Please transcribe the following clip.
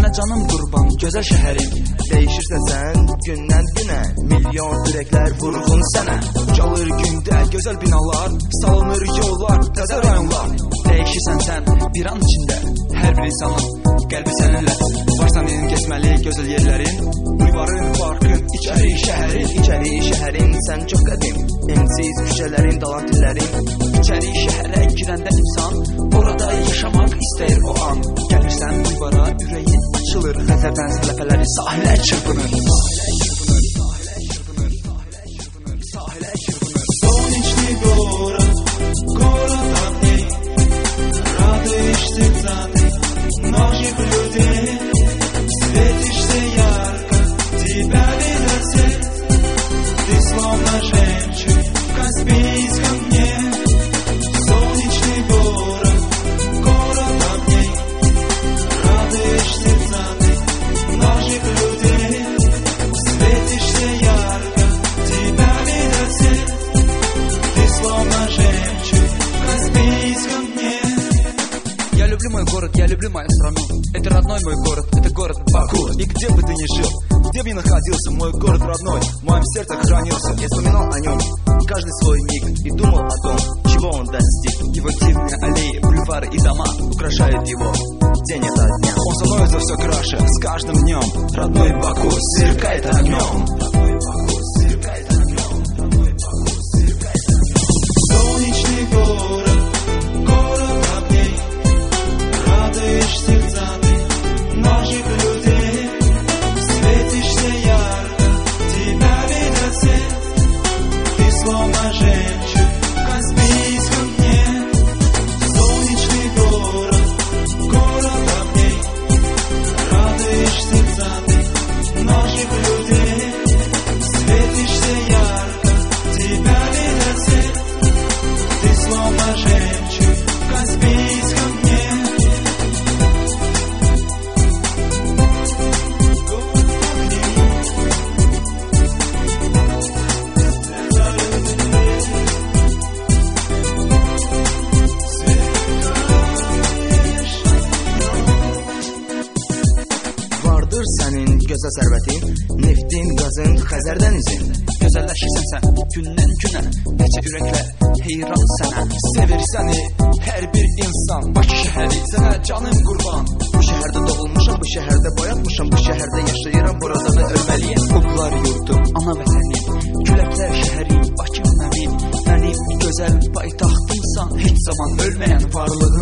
sənə canım qurban, gözəl şəhərim. Değişirsən sən gündən günə, milyon ürəklər vurğun sənə. Ucalır gündə gözəl binalar, salınır yollar, təzə rayonlar. Değişirsən sən bir an içində, hər bir insanın qəlbi səninlə. Varsan inin keçməli gözəl yerlərin, bulvarın, parkın, içəri şəhərin. İçəri şəhərin sən çox qədim, ensiz küçələrin, dalantillərin. İçəri şəhərə girəndə insan, orada yaşamaq istəyir o an. Gəlirsən bulvara, ürəyin açılır, xəzərdən ləpələri sahilə çırpınır. Солнечный город, город огней, радуешь сердца ты, многих людей. Светишься ярко, тебя видят все, ты словно жемчуг в Каспийском дне. Солнечный город, город огней, радуешь сердца ты, многих людей. Светишься ярко, тебя видят все, ты словно жемчуг в Каспийском дне. Я люблю мой город, я люблю мою страну. Это родной мой город, это город Баку. И где бы ты ни жил, где бы ни находился, мой город родной в моем сердце хранился. Я вспоминал о нем каждый свой миг и думал о том, чего он достиг. Его дивные аллеи, бульвары и дома Украшают его день ото дня. Он становится все краше с каждым днем. Родной Баку сверкает огнем. Солнечный город, город огней, радуешь сердца ты, многих людей. Светишься ярко, тебя видят все, ты словно жемчуг в Каспийском дне. Солнечный город, город огней, радуешь сердца ты, многих людей. Светишься ярко, тебя видят все, ты словно жемчуг в Каспийском дне. Vardır sənin gözəl sərvətin, neftin, qazın, Xəzərdən izin. Gözəlləşirsən sən gündən günə, neçə ürəklər heyran sənə. Sevir səni hər bir insan, Bakı şəhəri sənə canım qurban. Bu şəhərdə doğulmuşam, bu şəhərdə boyatmışam, bu şəhərdə yaşayıram, burada da ölməliyəm. Oqlar yurdum, ana vətənim, küləklər şəhərim, Bakım mənim. Mənim gözəl paytaxtımsan, heç zaman ölməyən varlığım.